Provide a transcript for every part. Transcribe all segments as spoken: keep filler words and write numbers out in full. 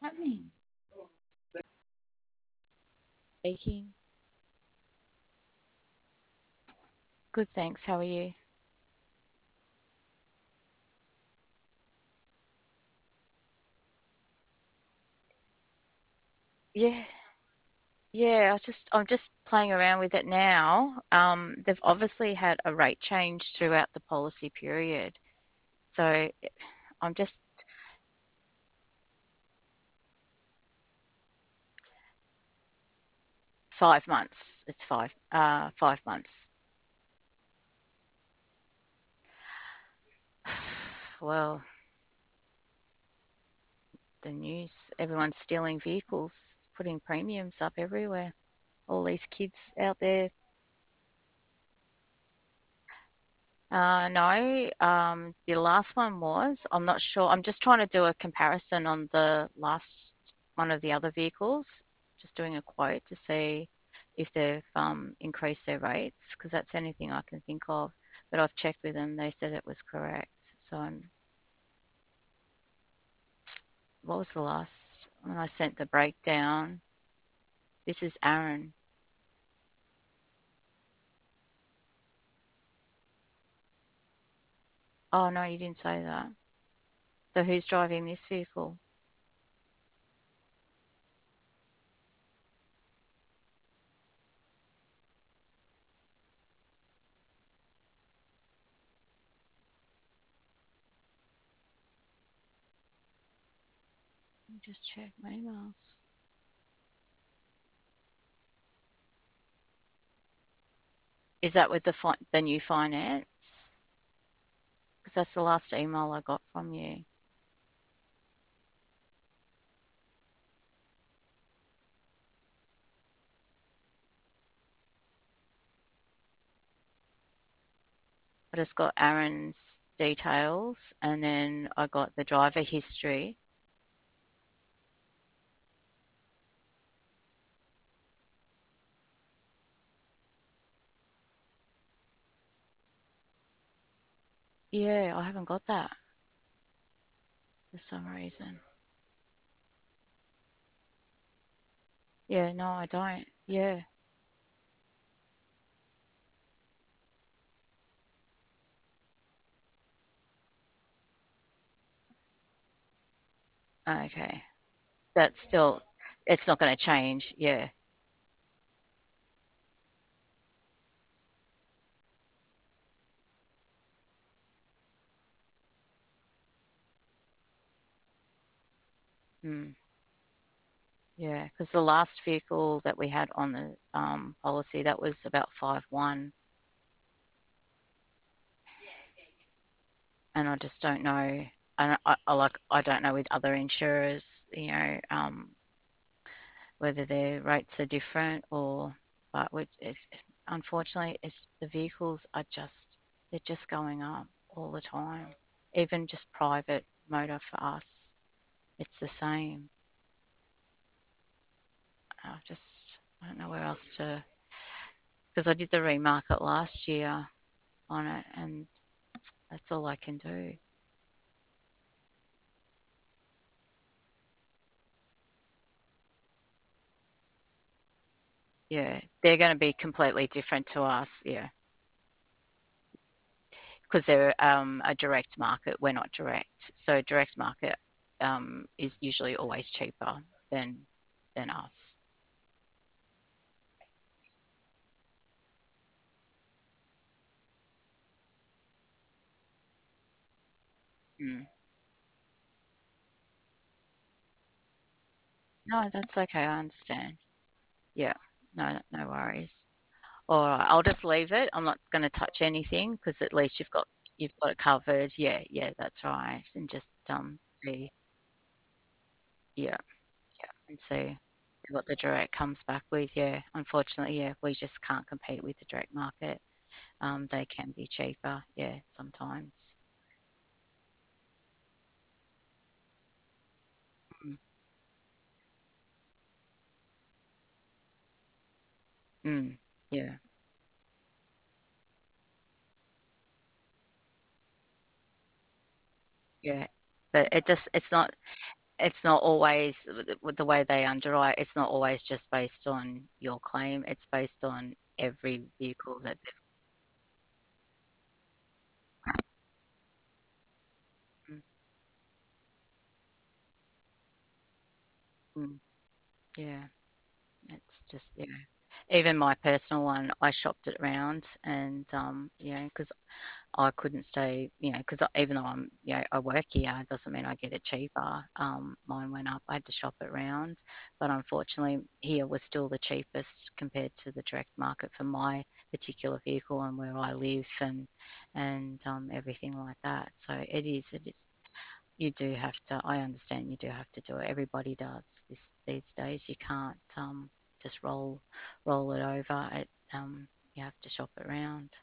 Happening? Speaking. Good, thanks. How are you? Yeah, yeah. I was just I'm just playing around with it now. Um, they've obviously had a rate change throughout the policy period, so I'm just five months. It's five, uh, five months. Well, the news, everyone's stealing vehicles, putting premiums up everywhere. All these kids out there. Uh, no, um, the last one was, I'm not sure. I'm just trying to do a comparison on the last one of the other vehicles, just doing a quote to see if they've um, increased their rates, because that's anything I can think of. But I've checked with them, they said it was correct. So I'm, what was the last when I sent the breakdown? This is Aaron. Oh, no, you didn't say that. So who's driving this vehicle? Let me just check my emails. Is that with the fi the new finance? Because that's the last email I got from you. But it's got Aaron's details, and then I got the driver history. Yeah, I haven't got that for some reason. Yeah, no, I don't. Yeah. Okay. That's still, it's not going to change. Yeah. Mm. Yeah, because the last vehicle that we had on the um, policy, that was about five one, and I just don't know. And I, I like I don't know with other insurers, you know, um, whether their rates are different or, but with it's unfortunately it's the vehicles are just they're just going up all the time. Even just private motor for us, it's the same. I just I don't know where else to because I did the remarket last year on it, and that's all I can do. Yeah, they're going to be completely different to us. Yeah, because they're um, a direct market. We're not direct, so direct market um, is usually always cheaper than than us. Mm. No, that's okay. I understand. Yeah, no, no worries. All right, I'll just leave it. I'm not going to touch anything because at least you've got you've got it covered. Yeah, yeah, that's right. And just um see, yeah, yeah, and see see what the direct comes back with. Yeah, unfortunately, yeah, we just can't compete with the direct market. Um, they can be cheaper. Yeah, sometimes. Mm, mm, yeah, yeah, but it just it's not. it's not always with the way they underwrite. It's not always just based on your claim. It's based on every vehicle that they've. Mm, yeah, it's just yeah. Even my personal one, I shopped it around, and um, you know, because I couldn't stay, you know, because even though I'm, you know, I work here, it doesn't mean I get it cheaper. Um, mine went up. I had to shop it around, but unfortunately, here was still the cheapest compared to the direct market for my particular vehicle and where I live and and um, everything like that. So it is, it is. You do have to. I understand you do have to do it. Everybody does this these days. You can't um, just roll roll it over. It, um, you have to shop it around.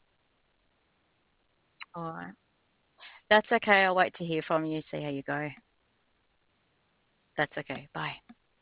All right. That's okay. I'll wait to hear from you, see how you go. That's okay. Bye.